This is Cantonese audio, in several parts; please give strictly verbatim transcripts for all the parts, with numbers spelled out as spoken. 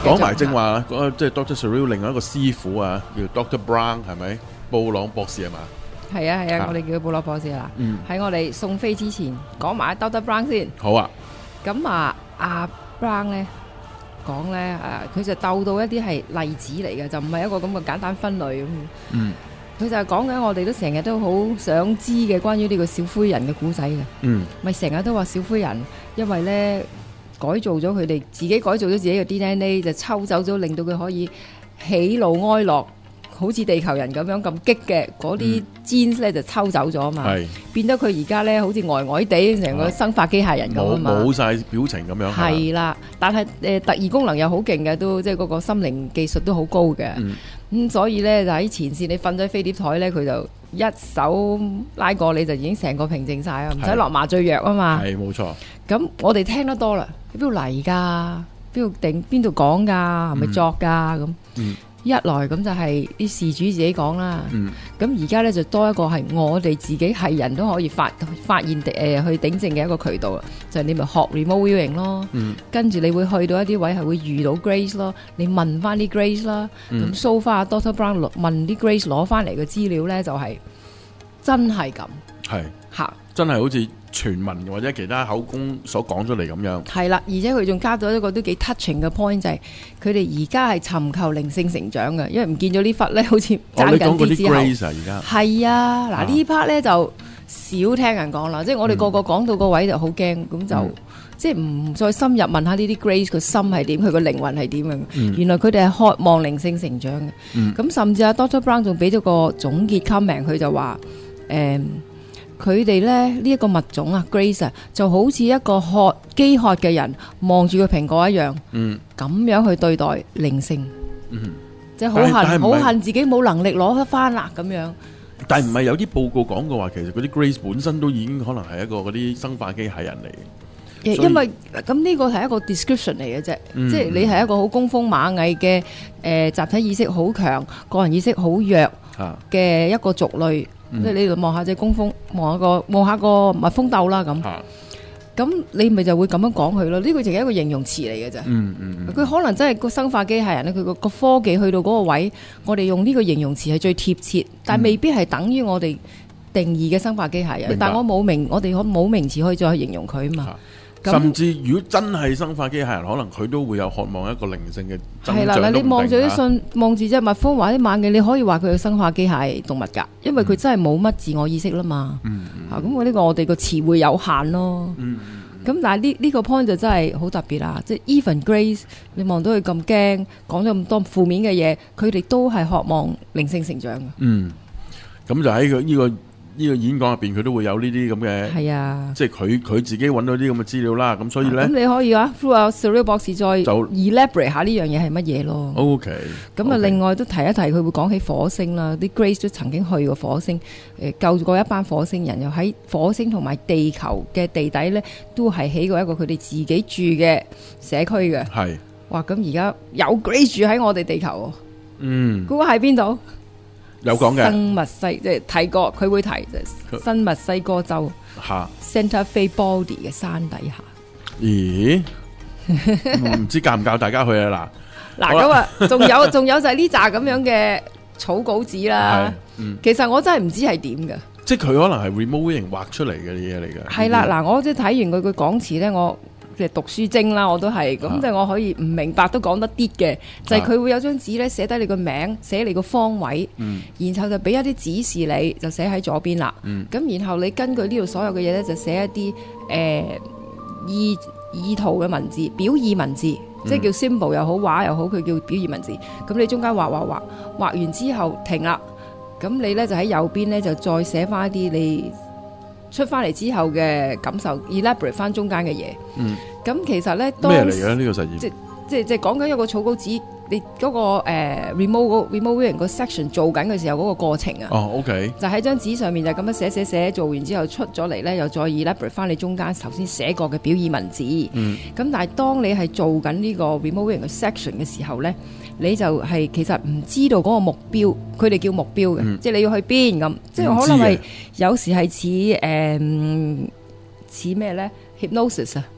講埋正話，即係 Doctor Cyril 另外一個師傅啊，叫 Doctor Brown 係咪？布朗博士係嘛？ 係啊係啊，我哋叫佢布朗博士啦。 嗯， 喺我哋送飛之前講埋 Doctor Brown 先。 好啊。 咁啊，阿 Brown 咧講咧誒，佢就鬥到一啲係例子嚟嘅，就唔係一個咁嘅簡單分類咁。 嗯。 佢就係講緊我哋都成日都好想知嘅關於呢個小灰人嘅故仔嘅。 嗯。 咪成日都話小灰人，因為咧改造咗佢哋自己改造咗自己嘅 D N A， 就抽走咗，令到佢可以喜怒哀樂，好似地球人咁樣咁激嘅嗰啲 genes 咧就抽走咗嘛，變得佢而家咧好似呆呆地，成個生化機械人咁啊嘛， 冇晒表情咁樣。 係啦，但係誒特異功能又好勁嘅，都即係嗰個心靈技術都好高嘅。咁、嗯、所以咧就喺前線，你瞓咗飛碟台咧，佢就一手拉過你就已經成個平靜晒啊，唔使落麻醉藥啊嘛。 係冇錯。咁我哋聽得多啦，邊度嚟㗎？邊度定？邊度講㗎？係咪作㗎？咁、嗯、一來咁就係啲事主自己講啦。咁而家咧就多一個係我哋自己係人都可以發發現誒、呃、去頂正嘅一個渠道啊，就係、是、你咪學 remote viewing 咯。嗯、跟住你會去到一啲位係會遇到 Grace 咯，你問翻啲 Grace 啦。咁 so far Doctor Brown 問啲 Grace 攞翻嚟嘅資料咧，就係、是、真係咁。係嚇，真係好似傳聞或者其他口供所講出嚟咁樣。係啦，而且佢仲加咗一個都幾 touching 嘅 point， 就係佢哋而家係尋求靈性成長嘅，因為唔見咗呢忽咧，好似爭緊啲之後。哦，你講嗰啲 Grace 啊，而家係啊，嗱、啊、呢 part 咧就少聽人講啦，即係我哋個個講到個位就好驚，咁、嗯、就、嗯、即係唔再深入問下呢啲 Grace 個心係點，佢個靈魂係點嘅。原來佢哋係渴望靈性成長嘅。咁、嗯、甚至阿 Doctor Brown 仲俾咗個總結 comment， 佢就話誒。嗯佢哋咧呢一、這個物種啊 Grace 啊，就好似一個渴飢渴嘅人望住個蘋果一樣，嗯，咁樣去對待靈性，嗯，即係好恨好恨自己冇能力攞得翻啦咁樣。但係唔係有啲報告講過話，其實嗰啲 Grace 本身都已經可能係一個嗰啲生化機械人嚟嘅，因為咁呢個係一個 description 嚟嘅啫，嗯、即係你係一個好攻鋒馬毅嘅誒集體意識好強，個人意識好弱嘅一個族類。即係你望下隻工蜂，望下個望下個蜜蜂鬥啦咁，咁你咪就會咁樣講佢咯。呢個淨係一個形容詞嚟嘅啫。嗯嗯，佢可能真係個生化機械人咧，佢個個科技去到嗰個位，我哋用呢個形容詞係最貼切，但係未必係等於我哋定義嘅生化機械人。但係我冇名，我哋可冇名詞可以再去形容佢啊嘛。甚至如果真係生化機械人，可能佢都會有渴望一個靈性嘅增長。係啦，嗱，你望住啲信，望住隻蜜蜂或者螞蟻，你可以話佢係生化機械動物㗎，因為佢真係冇乜自我意識啦嘛。嗯嗯。嚇，咁我呢個我哋個詞彙有限咯。嗯。咁但係呢呢個 point 就真係好特別啦，即係 Even Grace，你望到佢咁驚，講咗咁多負面嘅嘢，佢哋都係渴望靈性成長嘅。嗯。咁就喺佢呢個。呢個演講入邊佢都會有呢啲咁嘅，係啊，即係佢佢自己揾到啲咁嘅資料啦，咁所以咧，咁你可以啊 through 阿 Cyril 博士再就 elaborate 下呢樣嘢係乜嘢咯。OK，咁啊，另外都提一提，佢會講起火星啦，啲 Grace 都曾經去過火星，誒救過一班火星人，又喺火星同埋地球嘅地底咧，都係起過一個佢哋自己住嘅社區嘅。係，哇！咁而家有 Grace 住喺我哋地球，嗯，嗰個喺邊度？有講嘅新墨西即係提過，佢會提就新墨西哥州 Santa Fe Body 嘅山底下。咦？唔知教唔教大家去啊？嗱嗱咁啊，仲有仲有就係呢扎咁樣嘅草稿紙啦。嗯、其實我真係唔知係點嘅。即係佢可能係 remote 型畫出嚟嘅嘢嚟嘅。係啦，嗱，我即係睇完佢佢講詞咧，我。即係讀書精啦，我都係咁，即係我可以唔明白都講得啲嘅，就係、是、佢會有張紙咧寫低你個名，寫你個方位，嗯、然後就俾一啲指示你，就寫喺左邊啦。咁、嗯、然後你根據呢度所有嘅嘢咧，就寫一啲誒、呃、意意圖嘅文字，表意文字，嗯、即係叫 symbol 又好，畫又好，佢叫表意文字。咁你中間畫畫畫，畫完之後停啦，咁你咧就喺右邊咧就再寫翻一啲你出翻嚟之後嘅感受 elaborate 翻中間嘅嘢。嗯，咁其實咧咩嚟嘅呢個實驗？即即即講緊一個草稿紙，你嗰、那個誒、呃、remote remote viewing 個 section 做緊嘅時候嗰個過程啊。哦 ，OK。就喺張紙上面就咁樣寫寫寫，做完之後出咗嚟咧，又再 elaborate 翻你中間頭先寫過嘅表意文字。嗯。咁但係當你係做緊呢個 remote viewing 嘅 section 嘅時候咧，你就係其實唔知道嗰個目標，佢哋叫目標嘅，嗯、即係你要去邊咁，即係可能係有時係似誒似咩咧 hypnosis 啊，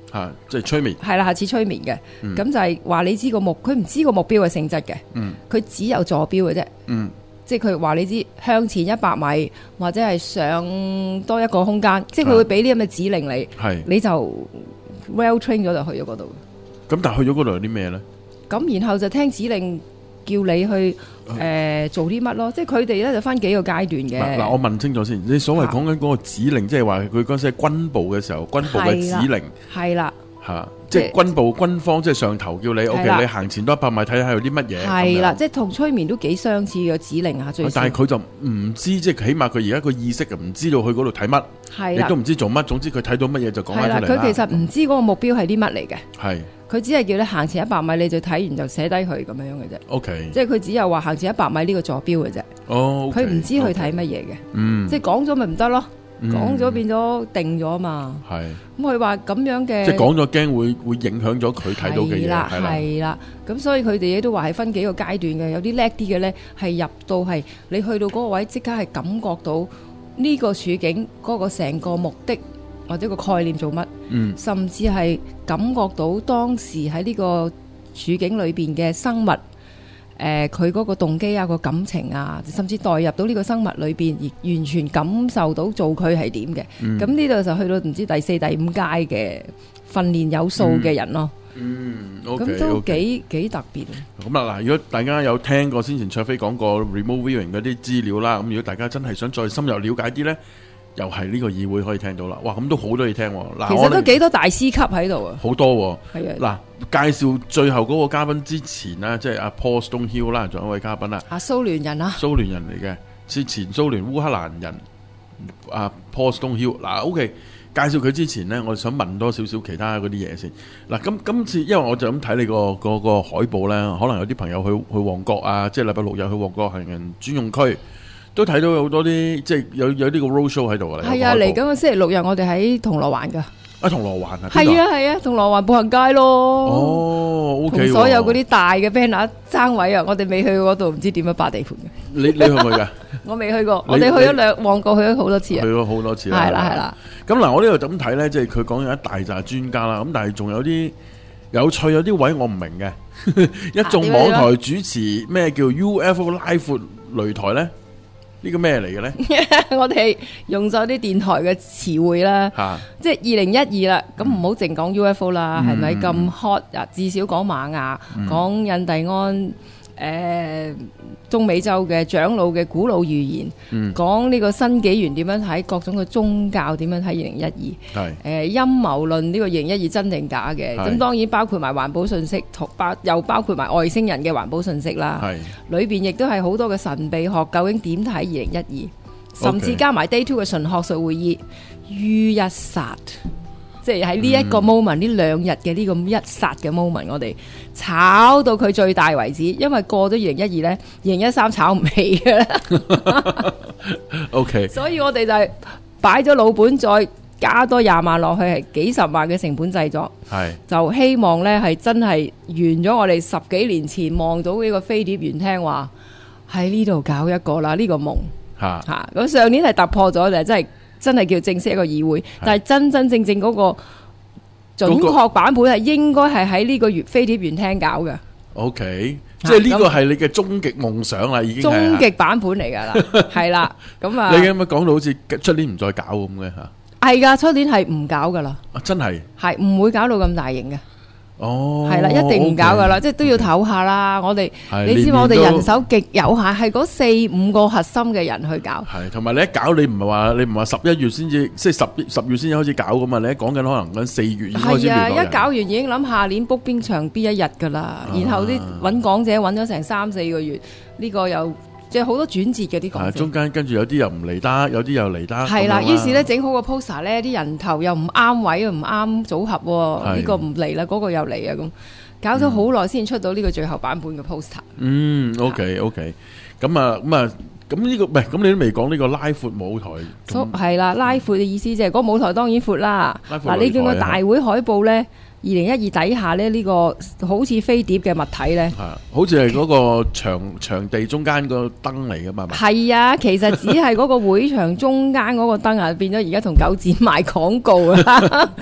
嚇，即係催眠。 係啦，下次催眠嘅，咁、 嗯、 就係話你知個目，佢唔知個目標嘅性質嘅，佢、 嗯、 只有坐標嘅啫。嗯，即係佢話你知向前一百米或者係上多一個空間，即係佢會俾啲咁嘅指令你，你就 well train 咗就去咗嗰度。 咁但係去咗嗰度有啲咩咧？ 咁然後就聽指令叫你去誒、呃、做啲乜咯？即係佢哋咧就分幾個階段嘅。嗱， 我問清楚先，你所謂講緊嗰個指令，即係話佢嗰陣時喺軍部嘅時候，軍部嘅指令係啦。嚇，即係軍部軍方即係上頭叫你 ，OK， 你行前多一百米睇下有啲乜嘢。係啦， 即係同催眠都幾相似嘅指令啊。最但係佢就唔知，即係起碼佢而家個意識就唔知道去嗰度睇乜，亦都唔知做乜。總之佢睇到乜嘢就講翻出嚟啦。 佢其實唔知嗰個目標係啲乜嚟嘅。 係。 佢只係叫你行前一百米，你就睇完就寫低佢咁樣嘅啫。 OK， 即係佢只有話行前一百米呢個坐標嘅啫。 哦， 佢唔知去睇乜嘢嘅。嗯，即係講咗咪唔得咯？講咗變咗定咗嘛。係。咁佢話咁樣嘅， 即係講咗驚會會影響咗佢睇到嘅嘢。係啦， 係啦。咁所以佢哋都話係分幾個階段嘅，有啲叻啲嘅咧係入到係你去到嗰個位，即刻係感覺到呢個處境嗰個成個目的。或者個概念做乜、嗯，甚至係感覺到當時喺呢個處境裏邊嘅生物，誒佢嗰個動機啊、個感情啊，甚至代入到呢個生物裏邊，而完全感受到做佢係點嘅。咁呢度就去到唔知第四、第五階嘅訓練有素嘅人咯。嗯，咁、嗯 okay, 都幾 okay. 幾特別。 咁啊嗱，如果大家有聽過先前卓飛講過 remote viewing 嗰啲資料啦，咁如果大家真係想再深入了解啲呢。又係呢個議會可以聽到啦，哇！咁都好多嘢聽喎。嗱， 其實都幾多大師級喺度啊， 好多喎。係啊，嗱，介紹最後嗰個嘉賓之前呢，即係阿 Paul Stonehill 啦，仲有一位嘉賓啦， 阿蘇聯人啊， 蘇聯人嚟嘅，係前蘇聯烏克蘭人，阿 Paul Stonehill。嗱 ，OK，介紹佢之前呢，我想問多少少其他嗰啲嘢先。嗱，咁今次因為我就咁睇你個個個海報咧，可能有啲朋友去去旺角啊，即係禮拜六日去旺角行人專用區。都睇到有好多啲即係有有呢個 road show 喺度㗎啦。 係啊，嚟緊個星期六日我哋喺銅鑼灣㗎。 啊，銅鑼灣啊。 係啊係啊，銅鑼灣步行街咯。 哦 ，OK。 同所有嗰啲大嘅 banner 爭位啊，我哋未去嗰度，唔知點樣霸地盤嘅。 你你去唔去㗎？ 我未去過，我哋去咗兩旺角，去咗好多次啊。 去咗好多次。 係啦係啦。 咁嗱，我呢度咁睇咧，即係佢講有一大扎專家啦，咁但係仲有啲有趣，有啲位我唔明嘅。一眾網台主持咩叫 U F O 拉闊擂台咧？呢個咩嚟嘅咧？ 我哋用咗啲電台嘅詞彙啦，即係二零一二啦。咁唔好淨講 U F O 啦，係咪咁 hot 啊？至少講瑪雅，講、嗯、印第安，誒、呃、中美洲嘅長老嘅古老預言，講、嗯、呢個新紀元點樣睇，各種嘅宗教點樣睇二零一二，係誒陰謀論呢個二零一二真定假嘅。咁當然包括埋環保信息，同包又包括埋外星人嘅環保信息啦。係裏邊亦都係好多嘅神秘學，究竟點睇二零一二，甚至加埋 Day Two 嘅純學術會議，於一剎。即係喺呢一個 moment 呢兩日嘅呢個一剎嘅 moment，我哋炒到佢最大為止，因為過咗二零一二咧，二零一三炒唔起嘅啦。 OK， 所以我哋就係擺咗老本，再加多廿萬落去，係幾十萬嘅成本製作，係就希望咧係真係完咗我哋十幾年前望到呢個飛碟圓廳話喺呢度搞一個啦，呢、這個夢吓吓咁上年係突破咗，就真係。真係叫正式一個議會，但係真真正正嗰個準確版本係應該係喺呢個月飛碟圓廳搞嘅。O K，即係呢個係你嘅終極夢想啦，已經係終極版本嚟噶啦，係啦。咁啊，你咁樣講到好似出年唔再搞咁嘅吓？係噶，出年係唔搞噶啦。啊，真係係唔會搞到咁大型嘅。哦，係啦，一定唔搞噶啦，okay, 即係都要唞下啦。我哋你知我哋人手極有限，係嗰四五個核心嘅人去搞。係，同埋你一搞，你唔係話你唔係話十一月先至，即係十十月先至開始搞噶嘛？你一講緊可能緊四月已經開始。係啊，一搞完已經諗下年 book 邊場邊一日噶啦，啊、然後啲揾講者揾咗成三四個月，呢、呢個又。即係好多轉折嘅啲講者，中間跟住有啲又唔嚟得，有啲又嚟得。係啦，於是咧整好個 poster 咧，啲人頭又唔啱位，又唔啱組合，呢、呢個唔嚟啦，嗰、嗰個又嚟啊，咁搞咗好耐先出到呢個最後版本嘅 poster。嗯 ，OK OK，咁啊咁啊，咁呢、呢個唔係，咁你都未講呢個拉闊舞台。係啦，拉闊嘅意思即係嗰個舞台當然闊啦。嗱，你見個大會海報咧。二零一二底下咧，呢、這個好似飛碟嘅物體咧，好似係嗰個場場地中間個燈嚟噶嘛？係啊，其實只係嗰個會場中間嗰個燈啊，變咗而家同九展賣廣告啊！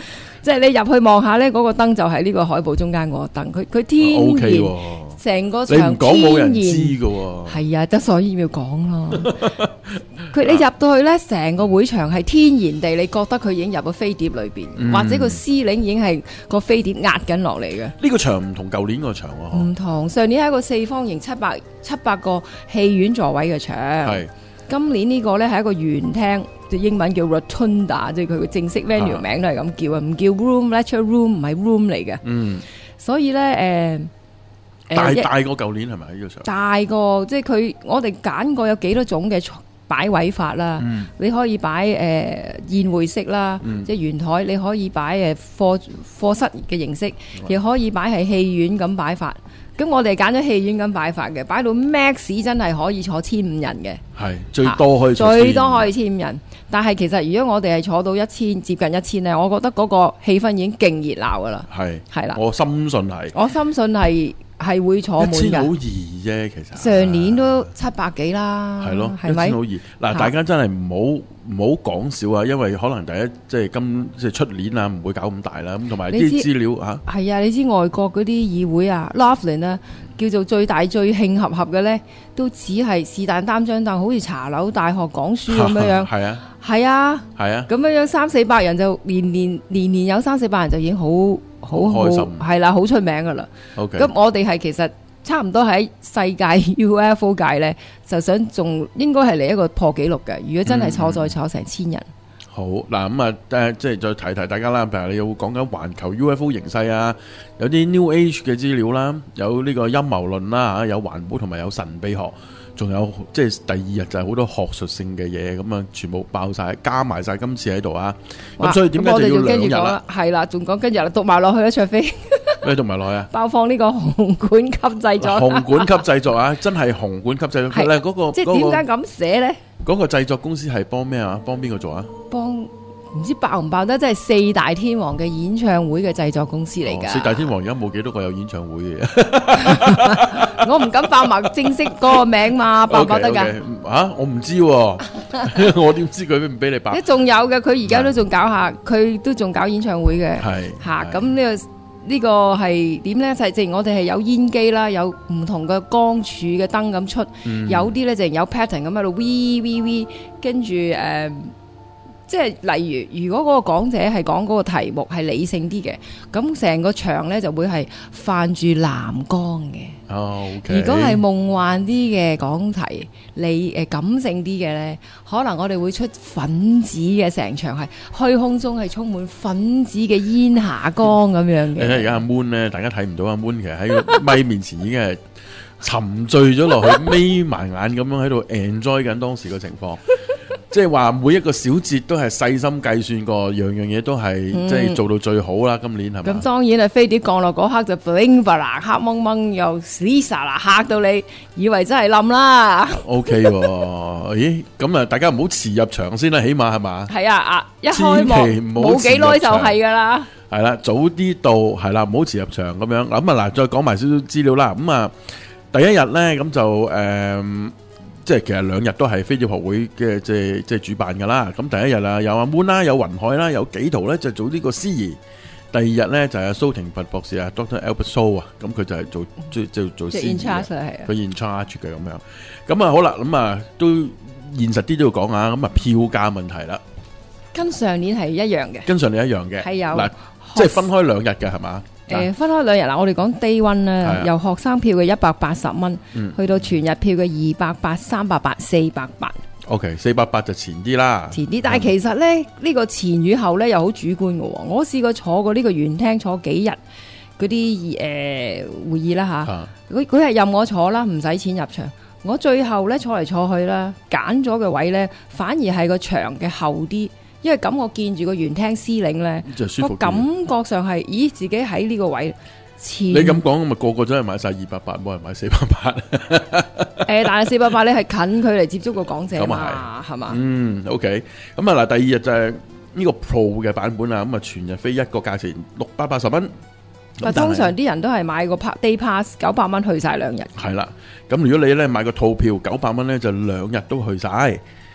即係你入去望下咧，嗰個燈就係呢個海報中間嗰個燈，佢佢天然。 O K 喎。 成個你唔講冇人知㗎喎。 係啊，得所以要講咯。佢你入到去咧，成個會場係天然地，你覺得佢已經入咗飛碟裏邊， 嗯、 或者個司令已經係個飛碟壓緊落嚟嘅。 呢個場唔同舊年個場喎。 唔同，上年係一個四方形七百七百個戲院座位嘅場。 係。 今年呢個咧係一個圓廳，英文叫 Rotunda，即係佢嘅正式 venue 名都係咁叫啊，唔叫 room lecture room，唔係 room 嚟嘅。嗯。所以咧，誒、呃。 大大過舊年係咪呢個場？ 大過，即係佢，我哋揀過有幾多種嘅擺位法啦。嗯、你可以擺誒、呃、宴會式啦，嗯、即係圓台；你可以擺誒課課室嘅形式，亦、嗯、可以擺係戲院咁擺法。咁我哋揀咗戲院咁擺法嘅，擺到 max 真係可以坐千五人嘅。係最多可以坐最多可以千五人。但係其實如果我哋係坐到一千，接近一千咧，我覺得嗰個氣氛已經勁熱鬧噶啦。係係啦， 我深信係。我深信係。係會坐滿嘅， 一千好易啫，其實上年都七百幾啦， 係咯， 係咪？ 一千好易嗱，大家真係唔好唔好講笑啊，因為可能第一即係今即係出年啊，唔會搞咁大啦，咁同埋啲資料嚇係啊，你知外國嗰啲議會啊 ，Loveland 啊，叫做最大最慶合合嘅咧，都只係是但擔張凳，好似茶樓大學講書咁樣樣， 係啊， 係啊， 係啊， 咁樣樣三四百人就年年年年有三四百人就已經好。好開心係啦，好出名噶啦。咁 Okay. 我哋係其實差唔多喺世界 U F O 界咧，就想仲應該係嚟一個破紀錄嘅。如果真係坐再坐成千人， 嗯、好嗱咁啊，誒，即係再提提大家啦。譬如你要講緊環球 U F O 形勢啊，有啲 New Age 嘅資料啦，有呢個陰謀論啦，吓有環保同埋有神秘學。仲有即係第二日就係好多學術性嘅嘢，咁啊全部爆晒，加埋晒今次喺度啊！咁所以點解就要兩日啦？ 係啦，仲講跟住啦，讀埋落去啦，卓飛。 咩讀埋落去啊？ 爆放呢個紅館級製作。 紅館級製作啊！真係紅館級製作咧，嗰個即係點解咁寫咧？ 嗰個製作公司係幫咩啊？幫邊個做啊？ 幫。唔知爆唔爆得，即係四大天王嘅演唱會嘅製作公司嚟噶。 四大天王而家冇幾多個有演唱會嘅。 我唔敢爆埋正式嗰個名嘛，爆唔爆得噶？ 吓，我唔知，我點知佢唔俾你爆？ 一仲有嘅，佢而家都仲搞下，佢都仲搞演唱會嘅。係吓，咁呢個呢個係點咧？就係正如我哋係有煙機啦，有唔同嘅光柱嘅燈咁出，有啲咧就有 pattern 咁喺度 V V V， 跟住誒。即係例如，如果嗰個講者係講嗰個題目係理性啲嘅，咁成個場咧就會係泛住藍光嘅。哦，okay。如果係夢幻啲嘅講題，你誒感性啲嘅咧，可能我哋會出粉紫嘅，成場係虛空中係充滿粉紫嘅煙霞光咁樣嘅。你睇而家阿 Moon 咧，大家睇唔到阿 Moon 其實喺咪面前已經係沉醉咗落去，眯埋眼咁樣喺度 enjoy 緊當時嘅情況。即係話每一個小節都係細心計算過，樣樣嘢都係、嗯、即係做到最好啦。今年係咪？咁當然係飛碟降落嗰刻就 bling bling 黑蒙蒙又 Lisa 啦，嚇到你以為真係冧啦。O K， 咦？咁啊，大家唔好遲入場先啦，起碼係嘛？係啊啊！一開幕冇幾耐就係噶啦。係啦，早啲到係啦，唔好遲入場咁樣。咁啊嗱，再講埋少少資料啦。咁啊，第一日咧咁就誒。呃即係其實兩日都係飛碟學會嘅即係即係主辦噶啦。咁第一日啊有阿 Moon 啦，有雲海啦，有幾圖咧就做呢個司儀。第二日咧就係蘇廷弼博士啊 ，Doctor Albert So 啊，咁佢就係做即係做做司儀嘅，佢 in charge 嘅咁樣。咁啊好啦，咁啊都現實啲都要講下。咁啊票價問題啦，跟上年係一樣嘅，跟上年一樣嘅，係有嗱，即係分開兩日嘅係嘛？誒、呃，分開兩日啦，我哋講 day one 啦，由學生票嘅一百八十蚊，去到全日票嘅二百八、三百八、四百八。OK， 四百八就前啲啦，前啲。但係其實咧，呢、嗯、個前與後咧又好主觀嘅。我試過坐過呢個圓廳坐幾日嗰啲誒會議啦吓，佢佢係任我坐啦，唔使錢入場。我最後咧坐嚟坐去啦，揀咗嘅位咧，反而係個場嘅後啲。因為咁我見住個圓廳司令咧，個感覺上係，咦自己喺呢個位前。你咁講，咪個個都係買晒二百八，冇人買四百八。誒，但係四百八咧係近距離接觸個講者嘛，係嘛？嗯 ，OK。咁啊嗱，第二日就係呢個 Pro 嘅版本啦。咁啊，全日飛一個價錢六百八十蚊。但通常啲人都係買個 day pass 九百蚊去晒兩日。係啦，咁如果你咧買個套票九百蚊咧，就兩日都去晒。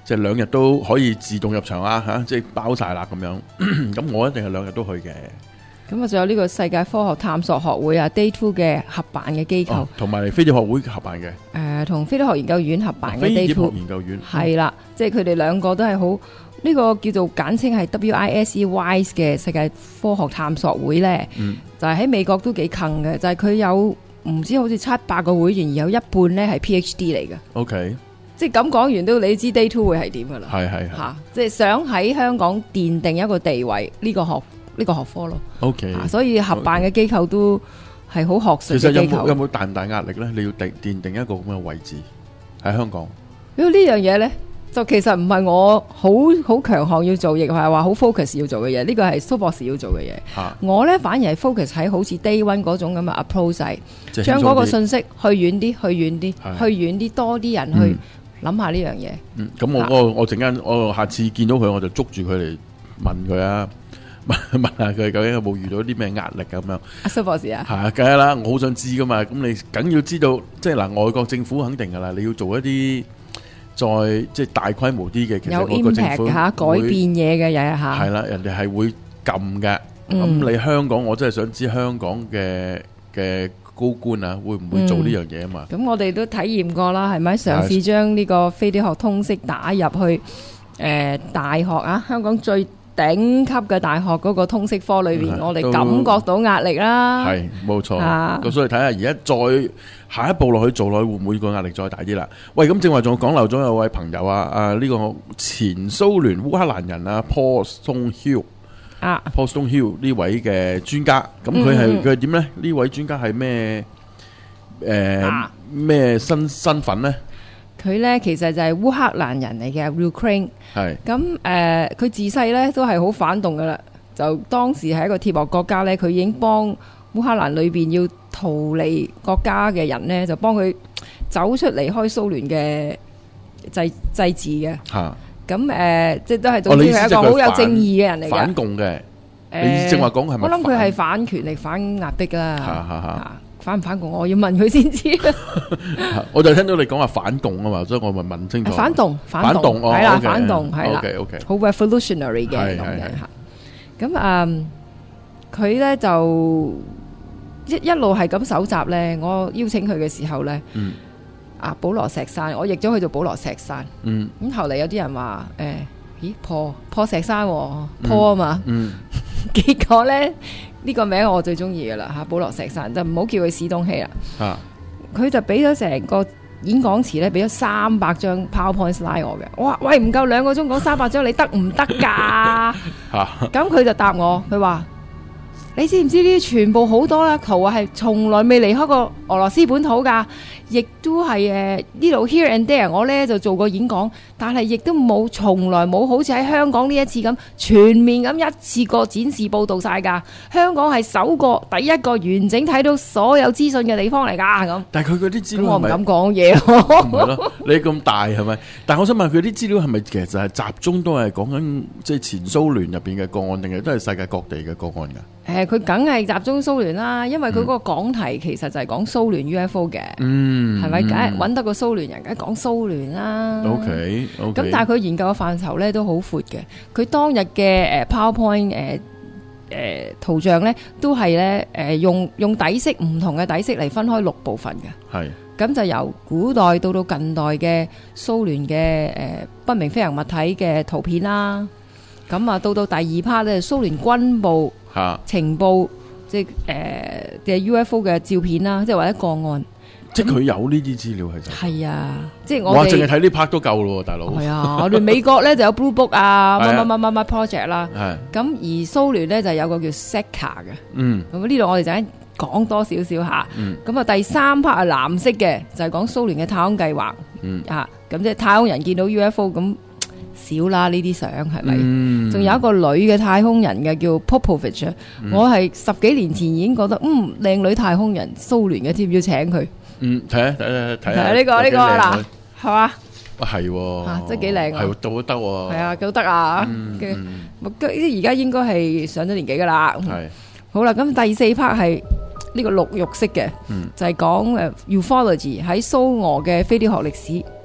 即係兩日都可以自動入場啊嚇，即係包晒啦咁樣。咁我一定係兩日都去嘅。 咁啊，仲有呢個世界科學探索學會啊 Day Two 嘅合辦嘅機構， 同埋飛碟學會合辦嘅。 誒，同飛碟學研究院合辦嘅飛 Day 碟 Two 學研究院係啦，即係佢哋兩個都係好呢個叫做簡稱係 W I S E WISE 嘅世界科學探索會咧， 嗯， 就係喺美國都幾近嘅，就係佢有唔知好似七百個會員，而有一半咧係 P H D 嚟嘅。 OK， 即係咁講完都你知 Day Two 會係點噶啦， 係係嚇，即係想喺香港奠定一個地位呢個學呢個學科咯。 OK， 啊所以合辦嘅機構都係好學術其實有嘅機構。 冇有冇大唔大壓力咧？你要定奠定一個咁嘅位置喺香港。 因為呢樣嘢咧，就其實唔係我好好強項要做，亦係話好 focus 要做嘅嘢。呢個係蘇博士要做嘅嘢。 啊我咧反而係 focus 喺好似 Day One 嗰種咁嘅 approach， 即係將嗰個輕鬆啲信息去遠啲，去遠啲， 係去遠啲，多啲人去諗下呢樣嘢。 嗯，咁我我我陣間我下次見到佢，我就捉住佢嚟問佢啊，問問下佢究竟有冇遇到啲咩壓力咁樣。 阿蘇博士啊， 係啊，梗係啦，我好想知噶嘛。咁你梗要知道，即係嗱，外國政府肯定噶啦，你要做一啲再即係大規模啲嘅，其實有外國政府 impact 嚇，改變嘢嘅嘢嚇。 係啦，人哋係會撳嘅。咁、 嗯你香港，我真係想知香港嘅嘅高官啊，會唔會做呢樣嘢啊嘛？ 咁我哋都體驗過啦，係咪嘗試將呢個飛碟學通識打入去誒、呃、大學啊？香港最頂級嘅大學嗰個通識科裏邊， 嗯我哋感覺到壓力啦。 係冇錯。咁、 啊所以睇下而家再下一步落去做落去，會唔會個壓力再大啲啦？喂，咁正話仲講漏咗有位朋友啊，啊呢、個前蘇聯烏克蘭人啊 Paul Stonehill 啊 Paul Stonehill 呢位嘅專家，咁佢係佢係點咧？呢位專家係咩誒咩身身份咧？ 佢咧其實就係烏克蘭人嚟嘅 Ukraine。 係咁誒，佢自細咧都係好反動噶啦。就當時係一個鐵幕國家咧，佢已經幫烏克蘭裏邊要逃離國家嘅人咧，就幫佢走出離開蘇聯嘅制制治嘅。 嚇。 咁誒、呃，即係都係總之係一個好有正義嘅人嚟嘅。 反共嘅， 誒你正話講係咪？ 我諗佢係反權力、反壓迫啦。 嚇嚇嚇反唔反共？我要問佢先知。 我就聽到你講話反共啊嘛，所以我咪問清楚。 反動，反動， 反動， 係啦， 哦，OK， 反動係啦 ，OK OK， 好 revolutionary 嘅係係咁嘅係嚇。咁誒，佢咧就一一路係咁搜集咧。我邀請佢嘅時候咧， 嗯啊保羅石山，我譯咗佢做保羅石山。 嗯咁後嚟有啲人話誒，咦破破石山喎破啊嘛。 嗯， 結果咧呢個名我最中意噶啦嚇，保羅石山就唔好叫佢史東希啦。 嚇佢就俾咗成個演講詞咧，俾咗三百張 PowerPoint slide 我嘅。哇喂，唔夠兩個鐘講三百張，你得唔得㗎？ 嚇咁佢就答我，佢話：你知唔知呢啲全部好多啦圖啊，係從來未離開過俄羅斯本土㗎，亦都係誒呢度 here and there。我呢就做過演講，但係亦都冇從來冇好似喺香港呢一次咁全面咁一次過展示報導晒㗎。香港係首個第一個完整睇到所有資訊嘅地方嚟㗎。咁但係佢嗰啲資料係咪咁我唔敢講嘢唔係咯。 咯？你咁大係咪？但係我想問佢啲資料係咪其實係集中都係講緊即係前蘇聯入邊嘅個案，定係都係世界各地嘅個案㗎？ 誒，佢梗係集中蘇聯啦，因為佢嗰個講題其實就係講蘇聯 U F O 嘅。 嗯， 係咪？梗係揾得個蘇聯人，梗係講蘇聯啦。 OK OK。 咁但係佢研究嘅範疇咧都好闊嘅。佢當日嘅誒 PowerPoint 誒誒圖像咧，都係咧誒用用底色唔同嘅底色嚟分開六部分嘅。 係。 咁就由古代到到近代嘅蘇聯嘅誒不明飛行物體嘅圖片啦。咁啊，到到第二 part 咧，蘇聯軍部情報即係誒嘅 U F O 嘅照片啦，即係或者個案。 即係佢有呢啲資料係就係啊，即係我哇， 哋淨係睇呢 part 都夠咯，大佬。 係啊，我哋美國咧就有 Blue Book 啊，乜係啊乜乜乜乜 project 啦。 係。 咁而蘇聯咧就有個叫 Sekha 嘅。 嗯。 咁呢度我哋就講多少少下。 嗯。 咁啊，第三 part 係藍色嘅，就係講蘇聯嘅太空計劃。 嗯。 啊，咁即係太空人見到 U F O 咁少啦，呢啲相係咪？ 嗯。 仲有一個女嘅太空人嘅叫 Popovich 啊。我係十幾年前已經覺得，嗯，靚女太空人，蘇聯嘅，要唔要請佢？ 嗯，睇下睇下睇下。 係呢個呢個嗱，係嘛？ 啊係喎， 啊真係幾靚啊， 係都得喎。 係啊，都得啊。嘅而家應該係上咗年紀噶啦。 係。 好啦，咁第四 part 係呢個綠玉色嘅，就係講誒 ufology 喺蘇俄嘅飛碟學歷史。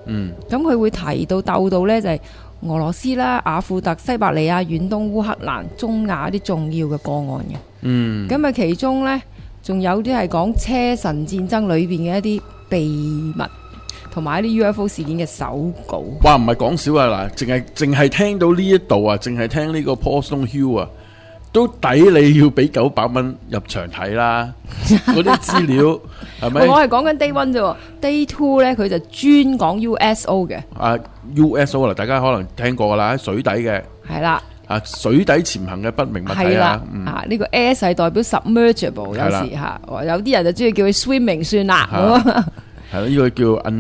嗯， 咁佢會提到鬥到呢，就係俄羅斯啦、阿富特、西伯利亞、遠東烏克蘭、中亞啲重要嘅個案嘅。 嗯， 咁啊，其中呢，仲有啲係講車臣戰爭裏邊嘅一啲秘密，同埋一啲 U F O 事件嘅手稿。 哇，唔係講少啊！嗱，淨係淨係聽到呢一度啊，淨係聽呢個 Paul Stonehill 啊，都抵你要俾九百蚊入場睇啦。嗰啲資料係咪？ 我係講緊 Day One 啫，Day Two 咧佢就專講 U S O 嘅。 啊 ，U S O 啦，大家可能聽過噶啦，喺水底嘅。 係啦。 啊，水底潛行嘅不明物體係啦啊。嗯、 啊，呢、這個 S 係代表 submergible， 有時嚇，有啲人就中意叫佢 swimming 算啦。 係咯，呢個叫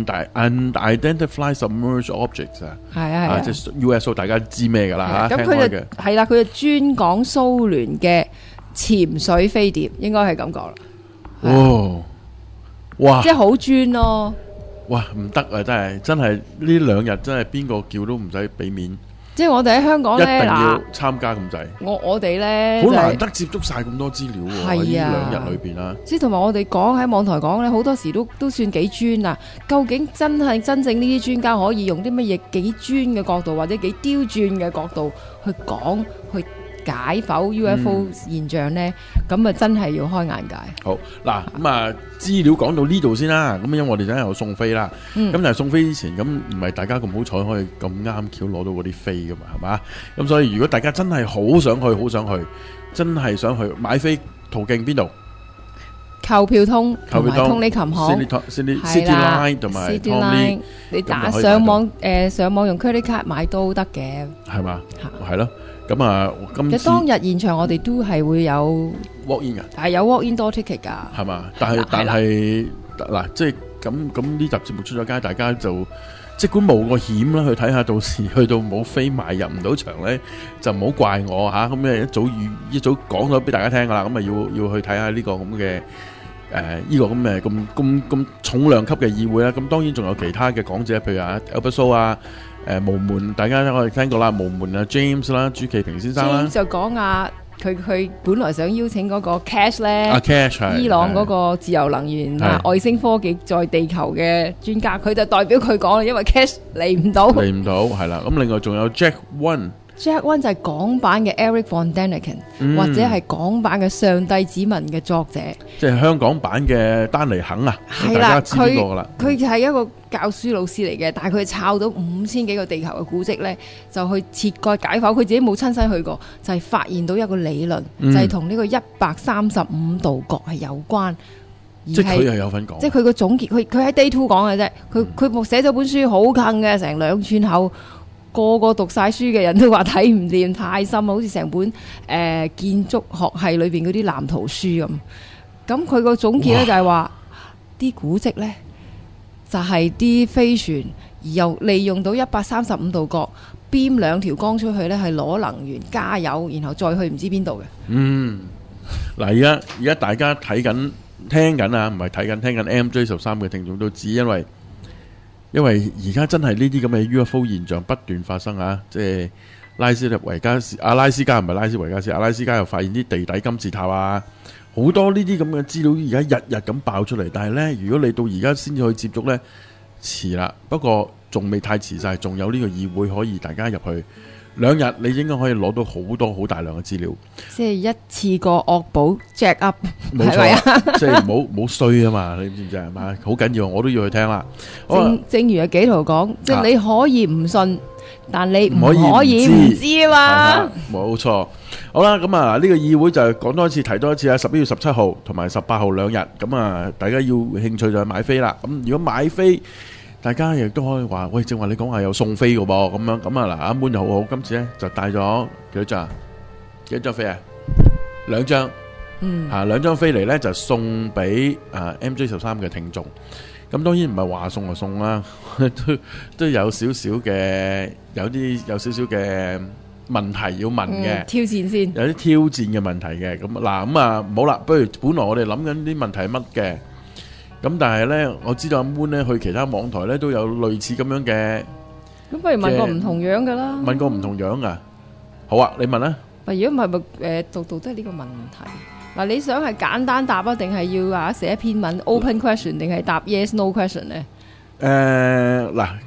unidentified submerged objects 啊。 係啊係啊， 即係 U S O， 大家知咩噶啦嚇？ 咁佢就係啦，佢就專講蘇聯嘅潛水飛碟，應該係咁講啦。 哦，哇！ 即係好專咯。 哇，唔得啊！真係真係呢兩日真係邊個叫都唔使俾面。 即係我哋喺香港咧， 一定要參加咁滯。 我我哋咧好難得接觸晒咁多資料喎。喺呢兩日裏邊啦。 即係同埋我哋講喺網台講咧，好多時都都算幾專啊。究竟真係真正呢啲專家可以用啲乜嘢幾專嘅角度，或者幾刁鑽嘅角度去講去解剖 U F O 現象呢？咁啊、嗯、真係要開眼界。好嗱，咁啊資料講到呢度先啦。咁因為我哋真係有送飛啦。咁、嗯、但係送飛之前，咁唔係大家咁好彩可以咁啱巧攞到嗰啲飛噶嘛，係嘛？咁所以如果大家真係好想去，好想去，真係想去買飛，途徑邊度？ 購票通同埋通通利琴行 City Line 同埋 City Line， 你打上網誒、呃、上網用 credit card 買都得嘅，係嘛？係咯。咁啊，今次當日現場我哋都係會有 walk in 噶， 係有 walk in door ticket 噶， 係嘛？但係但係嗱，即係咁咁呢集節目出咗街，大家就即管冒個險啦，去睇下，到時去到冇飛買入唔到場咧，就唔好怪我吓。咁咧一早預一早講咗俾大家聽噶啦，咁啊要要去睇下呢個咁嘅誒呢個咁嘅咁咁咁重量級嘅議會啦。咁當然仲有其他嘅講者，譬如啊 Albert So 啊。誒無門，大家我哋聽過啦，無門啊 James 啦，朱其平先生啦。James 就講啊，佢佢本來想邀請嗰個 Cash 咧， 啊 Cash 伊朗嗰個自由能源啊外星科技在地球嘅專家，佢就代表佢講啦，因為 Cash 嚟唔到， 嚟唔到係啦。咁另外仲有 Jack One。Jack One 就係港版嘅 Eric Von Däniken，嗯、或者係港版嘅上帝子民嘅作者， 即係香港版嘅丹尼肯啊， 係啦，佢佢佢係一個教書老師嚟嘅，但係佢抄到五千幾個地球嘅古蹟呢，就去切割解剖，佢自己冇親身去過，就係、是、發現到一個理論，嗯、就係同呢個一百三十五度角係有關。 即係佢又有份講， 即係佢個總結，佢佢喺 Day Two 講嘅啫，佢佢冇寫咗本書好近嘅，成兩寸厚。個個讀晒書嘅人都話睇唔掂，太深，好似成本誒、呃、建築學系裏邊嗰啲藍圖書咁。咁佢個總結咧就係話啲古蹟呢，就係、是、啲飛船，而又利用到一百三十五度角，編兩條光出去呢，係攞能源加油，然後再去唔知邊度嘅。 嗯，嗱，而家而家大家睇緊聽緊啊，唔係睇緊聽緊 M J 十三嘅聽眾都知，因為。因為而家真係呢啲咁嘅 U F O 現象不斷發生啊！即係拉斯維加斯、阿拉斯加唔係拉斯維加斯，阿拉斯加又發現啲地底金字塔啊，好多呢啲咁嘅資料而家日日咁爆出嚟。但係呢，如果你到而家先至去接觸呢，遲啦。不過仲未太遲晒，仲有呢個議會可以大家入去兩日，你應該可以攞到好多好大量嘅資料。即係一次過惡補 jack up， 冇錯啊！即係冇冇衰啊嘛，你知唔知係嘛？好緊要，我都要去聽啦。 正正如阿紀陶講，即係你可以唔信，但你唔可以唔知啊嘛。 冇錯。好啦，咁啊呢個議會就講多一次，提多一次啊！十一月十七號同埋十八號兩日，咁啊大家要興趣就去買飛啦。咁如果買飛，大家亦都可以話，喂，正話你講話有送飛嘅噃，咁樣咁啊嗱，阿 Moon 就好好，今次咧就帶咗幾多張？幾多張飛啊？兩張，嗯，嚇兩張飛嚟咧就送俾啊 M J 十三嘅聽眾。咁當然唔係話送就送啦，都都有少少嘅，有啲有少少嘅問題要問嘅， 挑戰先， 有啲挑戰嘅問題嘅。咁嗱咁啊，唔好啦，不如本來我哋諗緊啲問題係乜嘅。咁但係咧，我知道阿 Moon 咧去其他網台咧都有類似咁樣嘅。 咁不如問個唔同樣噶啦。問個唔同樣噶，好啊，你問啦。 如果唔係咪誒，度度都係呢個問題。嗱，你想係簡單答啊，定係要啊寫一篇文 open question，定係答 yes no question 咧？ 誒，嗱，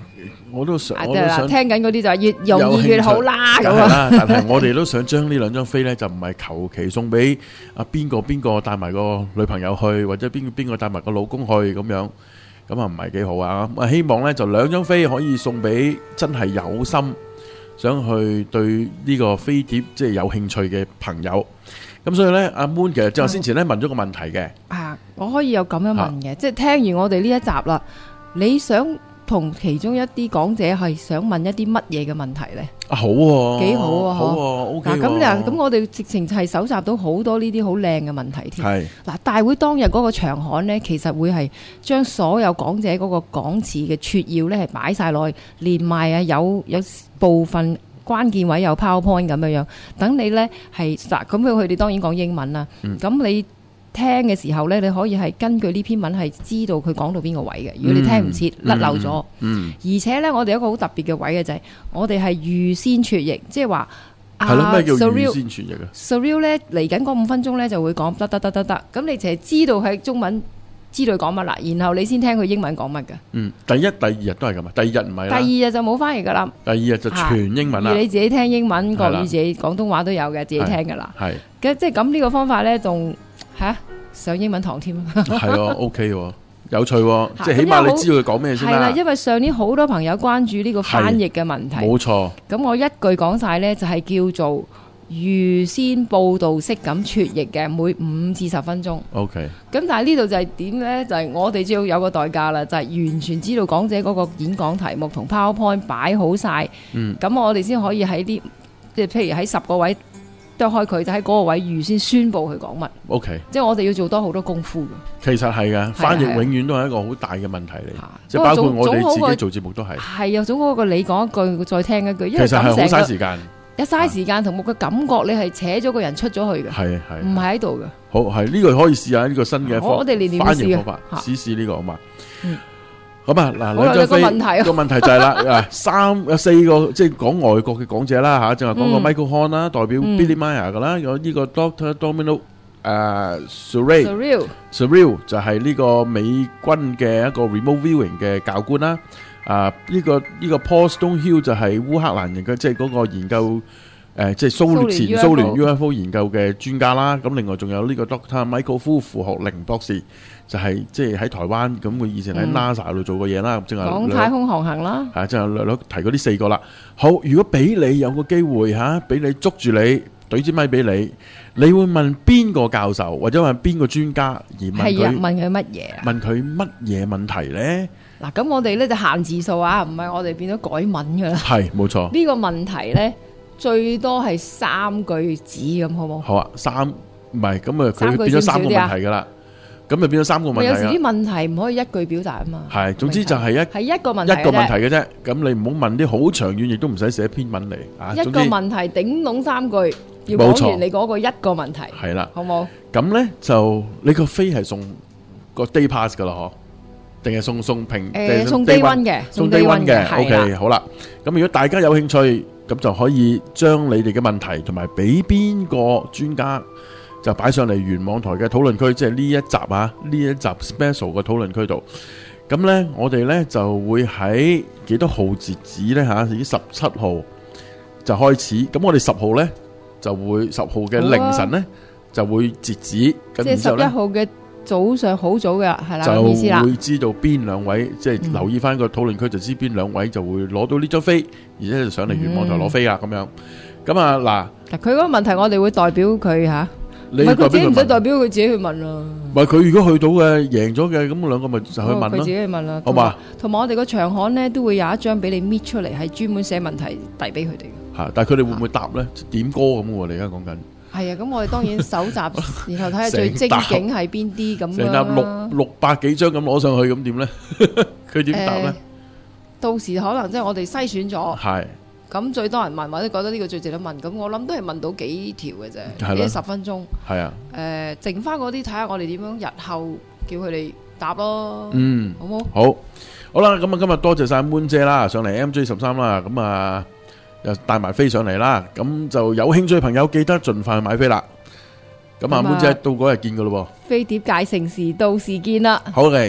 我都想， 啊我都想聽緊嗰啲就係越容易越好啦咁梗係啊。 啦，但係我哋都想將呢兩張飛咧，就唔係求其送俾啊邊個邊個帶埋個女朋友去，或者邊個邊個帶埋個老公去咁樣，咁啊唔係幾好啊！咁啊希望咧就兩張飛可以送俾真係有心想去對呢個飛碟即係有興趣嘅朋友。咁所以咧，阿 Moon 其實就先前咧問咗個問題嘅。 啊，我可以有咁樣問嘅，即係聽完我哋呢一集啦，你想同其中一啲講者係想問一啲乜嘢嘅問題呢？ 啊好喎， 幾好啊， 好喎，OK 嗱， 喎。 咁你咁我哋直情係搜集到好多呢啲好靚嘅問題添。 係嗱，大會當日嗰個長刊呢，其實會係將所有講者嗰個講詞嘅撮要呢係擺晒落去，連埋啊有有部分關鍵位有 PowerPoint 咁樣樣，等你呢係嗱，咁佢哋當然講英文啦，咁、嗯、你聽嘅時候呢，你可以係根據呢篇文係知道佢講到邊個位嘅。如果你聽唔切甩漏咗， 嗯， 而且呢，我哋有一個好特別嘅位嘅就係、是、我哋係預先撮譯，即係話係咯，咩叫預 Surreal 先傳譯啊 Surreal 咧嚟緊嗰五分鐘呢就會講得得得得得，咁你淨係知道係中文。知道佢講乜啦，然後你先聽佢英文講乜嘅。嗯， 第一、第二日都係咁啊，第二日唔係啦。 第二日就冇翻譯噶啦。 第二日就全英文啦。 而你自己聽英文、國語、自己廣東話都有嘅，自己聽噶啦。 係。 咁即係咁呢個方法咧，仲嚇上英文堂添。 係喎 ，OK 喎，有趣喎，即係起碼你知道佢講咩先啦。 係啦，因為上年好多朋友關注呢個翻譯嘅問題。 冇錯。 咁我一句講晒咧，就係叫做預先報導式咁撮譯嘅，每五至十分鐘。 OK。咁但係呢度就係點呢？就係、是、我哋只要有個代價啦，就係、是、完全知道講者嗰個演講題目同 PowerPoint 擺好晒。嗯。咁我哋先可以喺啲即係譬如喺十個位剁開佢，就喺嗰個位預先宣佈佢講乜。OK。即係我哋要做多好多功夫嘅。其實係嘅，翻譯永遠都係一個好大嘅問題嚟。即係包括我哋自己做節目都係。係啊，總好過你講一句，再聽一句，因為其實係好嘥時間。一嘥時間同埋個感覺，你係扯咗個人出咗去嘅，係係唔係喺度嘅。好，係呢個可以試下呢個新嘅方我哋年年翻譯方法，試試呢個好嘛？嗯，好嘛嗱，兩張飛個問題就係啦，啊三有四個即係講外國嘅講者啦嚇，正話講個 Michael Hahn 啦，代表 Billy Meier 噶啦，有呢個 Doctor Dominic 誒 Surreal Surreal 就係呢個美軍嘅一個 remote viewing 嘅教官啦。啊！呢、這個呢、這個 Paul Stonehill 就係烏克蘭人嘅，即係嗰個研究誒、呃，即係蘇前蘇聯 U F O 研究嘅專家啦。咁另外仲有呢個 Doctor Michael 夫婦學寧博士，就係、是、即係喺台灣咁，佢以前喺 NASA 度做過嘢啦。正係講太空航行啦。係，正係略略提嗰啲四個啦。好，如果俾你有個機會嚇，俾你捉住你，懟支咪俾你，你會問邊個教授或者問邊個專家而問佢？係啊，問佢乜嘢啊？問佢乜嘢問題咧？嗱，咁我哋咧就限字數啊，唔係我哋變咗改文噶啦。係，冇錯。呢個問題咧最多係三句子咁，好冇？好啊，三唔係咁啊，佢變咗三個問題噶啦，咁就變咗三個問題。有時啲問題唔可以一句表達啊嘛。係，總之就係一係一個問題一個問題嘅啫。咁你唔好問啲好長遠，亦都唔使寫篇文嚟啊。一個問題頂籠三句，要講完你嗰個一個問題。係啦，好冇？咁咧就你個飛係送個 day pass 噶啦，嗬？定係送送平誒送低溫嘅，送低溫嘅 ，OK 好啦。咁如果大家有興趣，咁就可以將你哋嘅問題同埋俾邊個專家就擺上嚟原網台嘅討論區，即係呢一集啊，呢一集 special 嘅討論區度。咁呢，我哋呢就會喺幾多號截止呢？吓？已經十七號就開始。咁我哋十號呢就會十號嘅凌晨呢就會截止。即係十一號嘅。早上好早嘅係啦，就會知道邊兩位，即係留意翻個討論區就知邊兩位就會攞到呢張飛，而且就上嚟原網台攞飛啊咁樣。咁啊嗱，佢嗰個問題我哋會代表佢吓，唔係佢自己唔使代表佢自己去問啦。唔係佢如果去到嘅贏咗嘅，咁兩個咪就去問咯。佢自己去問啦，好嘛？同埋我哋個長刊咧都會有一張俾你搣出嚟，係專門寫問題遞俾佢哋嘅。吓，但係佢哋會唔會答咧？點歌咁喎？你而家講緊。係啊，咁我哋當然搜集，然後睇下最精警係邊啲咁樣。成沓六六百幾張咁攞上去，咁點咧？佢點答咧？到時可能即係我哋篩選咗，係咁最多人問，或者覺得呢個最值得問，咁我諗都係問到幾條嘅啫，幾十分鐘。係啊，誒，剩翻嗰啲睇下我哋點樣日後叫佢哋答咯。嗯，好冇？好，好啦，咁啊，今日多謝晒 Moon 姐啦，上嚟 M J 十三啦，咁啊。又帶埋飛上嚟啦，咁就有興趣嘅朋友記得盡快買飛啦。咁啊，妹姐到嗰日見噶咯喎。飛碟界盛事到時見啦。好嘅，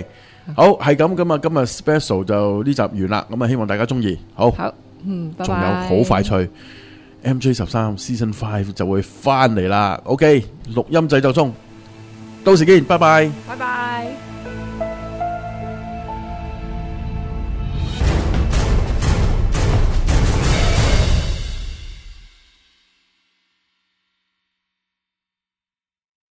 好，係咁咁啊，今日 special 就呢集完啦，咁啊希望大家中意。好， 好，嗯，拜拜。 仲有好快脆 M J 十三 Season Five 就會翻嚟啦。OK，錄音製作中，到時見，拜拜。 拜拜。